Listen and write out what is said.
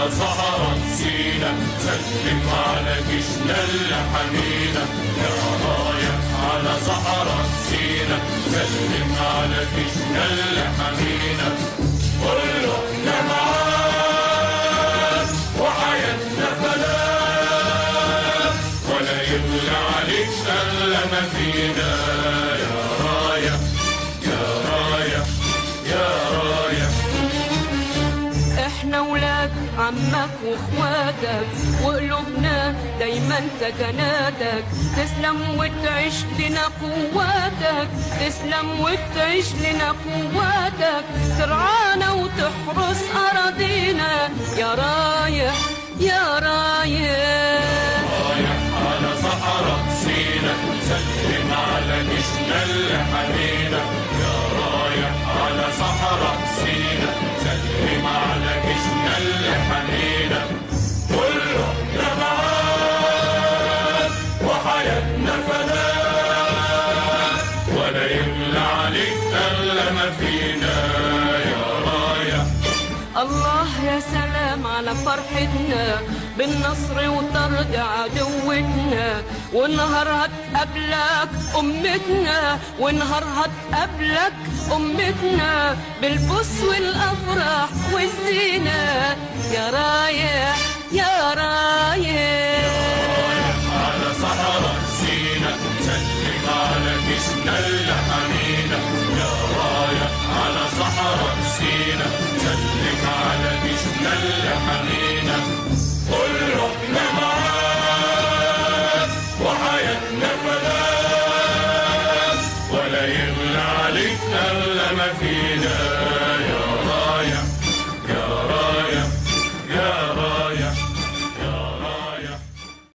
على صحراء سينا، سلم على جيشنا اللي حمينا. يا رايح على صحراء سينا، سلم على جيشنا اللي حمينا. كله احنا معاك وحياتنا فلاح، ولا يغلى عليك الا ما فينا. يا رايح يا رايح يا رايح. احنا ولاد عمك واخواتك، وقلوبنا دايما سكناتك. تسلم وتعيش لنا قواتك، تسلم وتعيش لنا قواتك. ترعانا وتحرس اراضينا. يا رايح يا رايح. رايح على صحراء سينا، سلم على جيشنا اللي حمينا. يا رايح على صحراء سينا، سلم على جيشنا اللي حمينا. كله احنا معاك وحياتنا فداك، ولا يغلى عليك الا ما فينا. يا رايح. الله يا سلام على فرحتنا بالنصر وطرد عدوتنا. ونهار هتقابلك أمتنا، ونهار هتقابلك أمتنا، بالبوس والأفراح والزينة. يا رايح يا رايح. على صحراء سينا، سلم على جيشنا اللي حمينا. يا رايح على صحراء سينا، سلم على جيشنا اللي حمينا.